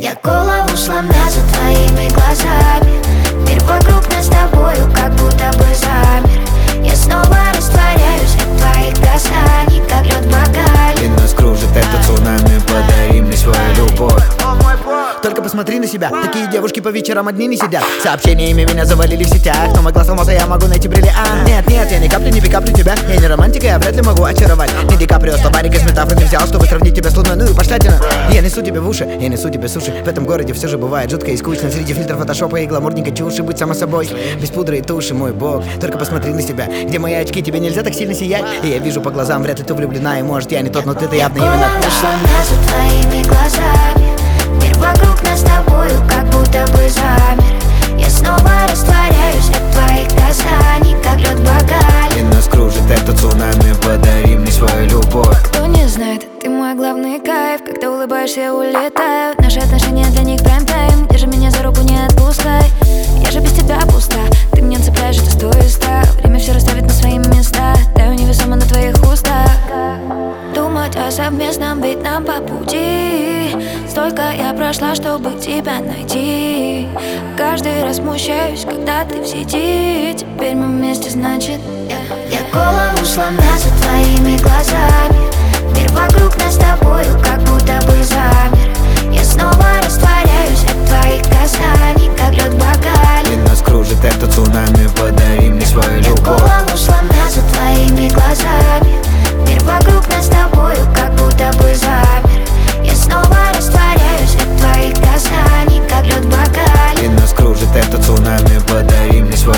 Я голову сломя за твоими глазами. Мир вокруг нас с тобою как будто бы замер. Я снова растворяюсь от твоих касаний, как лед в бокале. И нас кружит это цунами, подари мне свою любовь. Только посмотри на себя, такие девушки по вечерам одни не сидят. Сообщениями меня завалили в сетях, но мой глаз сломался, я могу найти бриллиант. Нет, я ни капли не пикаплю тебя. Я не романтика, я вряд ли могу очаровать. Не Ди Каприо, словарик из метафор не взял, чтобы сравнить тебя с луной, ну и пошлятина. Я несу тебе в уши, я несу тебе суши. В этом городе все же бывает жутко и скучно. Среди фильтров фотошопа и гламурненькой чуши. Будь сама собой, без пудры и туши, мой бог. Только посмотри на себя, где мои очки, тебе нельзя так сильно сиять. И я вижу по глазам, вряд ли ты влюблена. И может я не тот, но ты-то явно именно та. Сломя за твоими глазами. Мир вокруг нас с тобою как будто бы замер. Я снова растворяюсь от твоих касаний, как лед в бокале. И нас кружит это цунами, подари мне свою любовь. Кто не знает, ты мой главный кайф. Когда улыбаешься, я улетаю. Наши отношения для них прайм-тайм. Держи меня за руку, не отпускай. Я же без тебя пуста. Ты меня цепляешь, это 100 из 100. Время все расставит на свои места. Таю невесомо на твоих устах. Думать о совместном, ведь нам по пути. Столько я прошла, чтобы тебя найти. Каждый раз смущаюсь, когда ты в сети. Теперь мы вместе, значит я голову сломя за твоими глазами. Мир вокруг нас с тобою как будто бы замер. Я снова растворяюсь от твоих касаний, как лед в бокале. И нас кружит это цунами, подари мне свою Я любовь. голову сломя за твоими глазами. Мир вокруг нас с тобою как будто бы замер. Я снова растворяюсь от твоих касаний, как лед в бокале. И нас кружит это цунами, подари мне свою любовь.